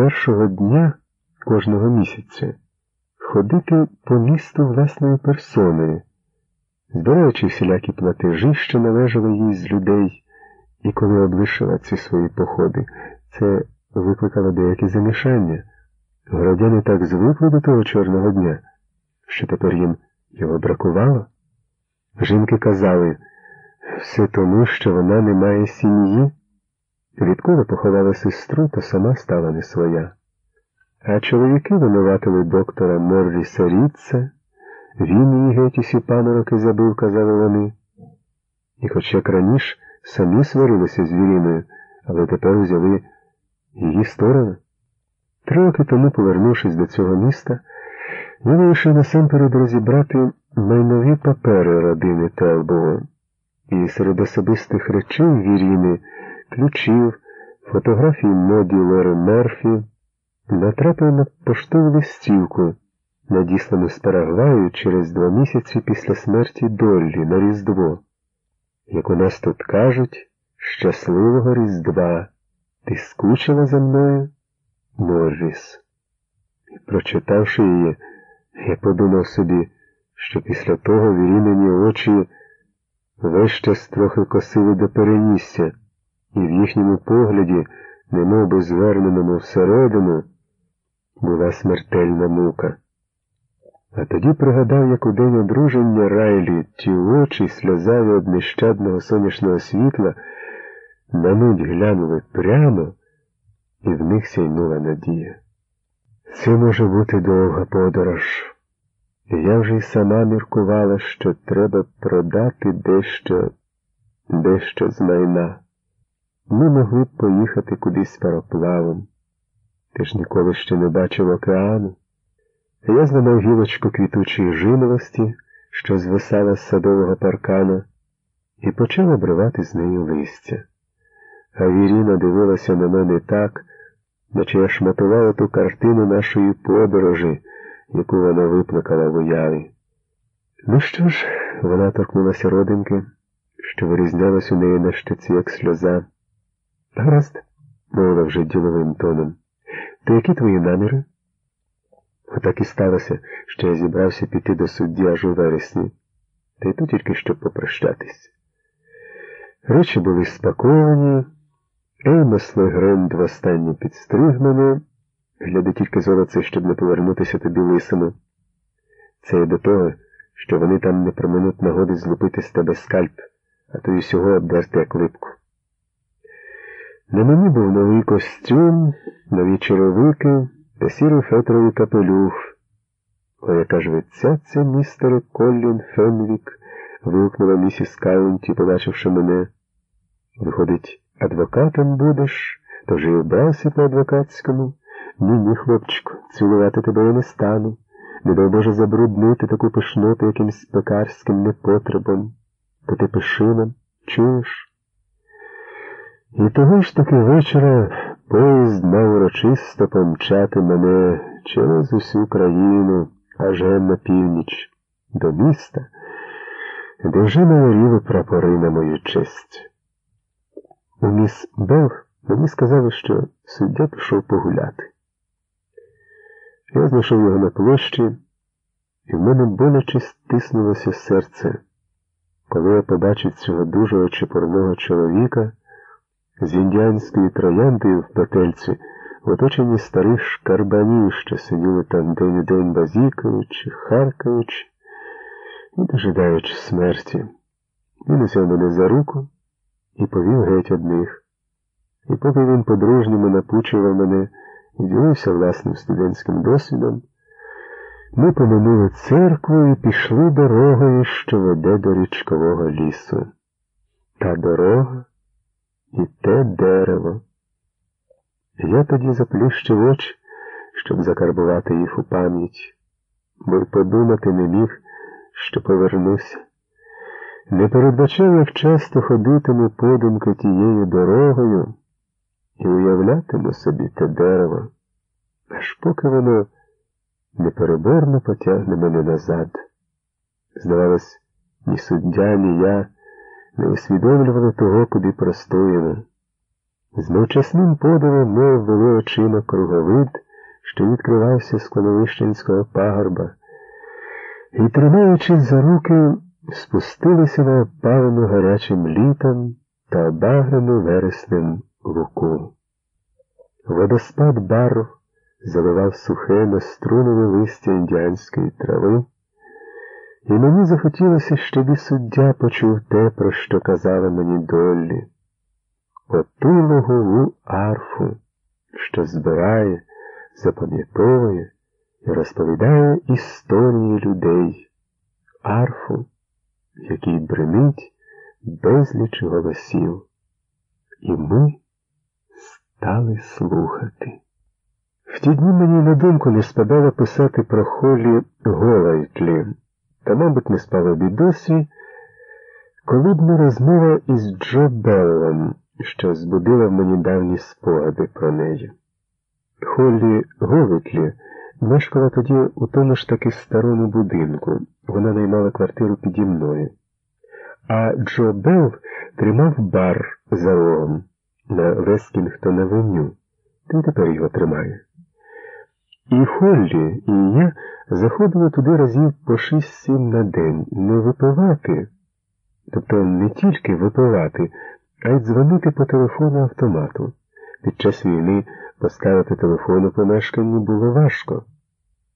першого дня кожного місяця ходити по місту власною персоною, збираючи всілякі платежі, що належали їй з людей, і коли облишила ці свої походи, це викликало деякі замішання. Городяни так звикли до того чорного дня, що тепер їм його бракувало. Жінки казали, все тому, що вона не має сім'ї. Відколи поховала сестру, то сама стала не своя. А чоловіки винуватили доктора Морріса Рідса, він її геть усі панороки забив, казали вони. І хоч як раніше самі сварилися з Віріною, але тепер взяли її сторону. 3 роки тому, повернувшись до цього міста, я вирішив насамперед розібрати майнові папери родини Телбоу. І серед особистих речей Віріни, ключів, фотографій моді Лори Мерфі, натрапив на поштову листівку, надіслану з Парагваю через 2 місяці після смерті Доллі на Різдво. Як у нас тут кажуть, щасливого Різдва! Ти скучила за мною, Морріс? І прочитавши її, я подумав собі, що після того Вірінині очі весь час трохи косили до перенісся, і в їхньому погляді, немов би зверненому всередину, була смертельна мука. А тоді пригадав, як у день одруження Райлі ті очі, сльозаві від нещадного сонячного світла, на мить глянули прямо, і в них сяйнула надія. Це може бути довга подорож. І я вже й сама міркувала, що треба продати дещо з майна. Ми могли б поїхати кудись пароплавом. Ти ж ніколи ще не бачив океану. Я зламав гілочку квітучої жимолості, що звисала з садового паркана, і почав обривати з нею листя. А Віріна дивилася на мене так, наче я шматував ту картину нашої подорожі, яку вона виплакала в уяві. Ну що ж, вона торкнулася родинки, що вирізнялась у неї на щоці, як сльоза. Гаразд, мовила вже діловим тоном. То які твої наміри? Отак і сталося, що я зібрався піти до судді аж у вересні. Та й то тільки щоб попрощатись. Речі були спаковані, Еймос Легренд востаннє підстриг мене, гляди тільки золоце, щоб не повернутися тобі лисими. Це і до того, що вони там не проминуть нагоди злупити з тебе скальп, а то й усього обдерти як липку. На мені був новий костюм, нові черевики та сірий фетровий капелюх. О, яка ж ви цяця, містере Коллін Фенвік, вигукнула місіс Каунті, побачивши мене. Виходить, адвокатом будеш, то вже й вбрався по-адвокатському. Ні, хлопчику, цілувати тебе я не стану. Не дай Боже забруднити таку пишноту якимсь пекарським непотребом. То ти пиши нам, чуєш? І того ж таки вечора поїзд мав урочисто помчати мене через усю країну, аж ген на північ, до міста, де вже майоріли прапори на мою честь. У міс Белл мені сказали, що суддя пішов погуляти. Я знайшов його на площі, і в мене боляче стиснулося серце, коли я побачив цього дужого чепурного чоловіка з індіанською трояндою в петельці, в оточенні старих шкарбанів, що сиділи там день у день базікаючи, харкаючи і дожидаючи смерті. Він узяв мене за руку і повів геть одних. І поки він по-дружньому напучував мене і ділився власним студентським досвідом, ми поминули церкву і пішли дорогою, що веде до річкового лісу. Та дорога і те дерево. Я тоді заплющив очі, щоб закарбувати їх у пам'ять, бо й подумати не міг, що повернуся. Не передбачав, як часто ходитиму подумки тією дорогою і уявлятиму собі те дерево, аж поки воно непереборно потягне мене назад. Здавалось, ні суддя, ні я не усвідомлювали того, куди простоїмо. З мовчасним подивом ми ввели очима круговид, що відкривався з Коновищенського пагорба, і, тримаючись за руки, спустилися на опалену гарячим літом та обагрену вереснем луку. Водоспад барв заливав сухе наструнене листя індіанської трави, і мені захотілося, щоб і суддя почув те, про що казала мені Доллі. Оту лугову арфу, що збирає, запам'ятовує і розповідає історії людей. Арфу, в якій бринить безліч голосів. І ми стали слухати. В ті дні мені на думку не спадало писати про Холлі Голайтлі, та, мабуть, не спало б і досі, коли б не розмова із Джо Беллом, що збудила в мені давні спогади про неї. Холлі Голайтлі мешкала тоді у тому ж таки старому будинку, вона наймала квартиру піді мною. А Джо Белл тримав бар за рогом на Вескінгтон-авеню, та й тепер його тримає. І Холлі, і я заходили туди разів по 6-7 на день, не випивати, тобто не тільки випивати, а й дзвонити по телефону автомату. Під час війни поставити телефон у помешканні було важко.